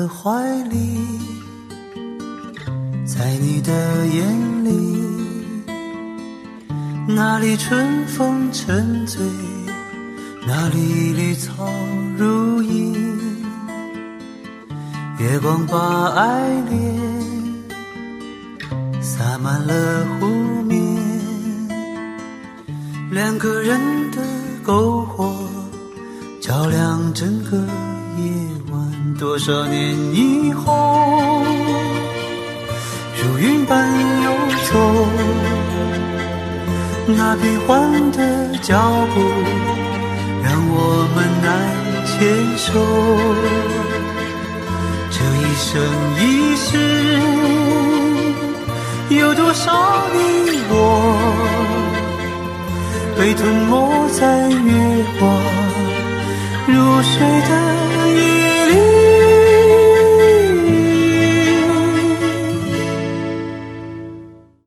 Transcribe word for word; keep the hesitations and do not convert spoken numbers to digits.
的怀里，在你的眼里，那里春风沉醉，那里绿草如茵，月光把爱恋洒满了湖面，两个人的篝火照亮整个夜晚。多少年以后，如云般游走，那变幻的脚步让我们难牵手。这一生一世，有多少你我被吞没在月光如水的一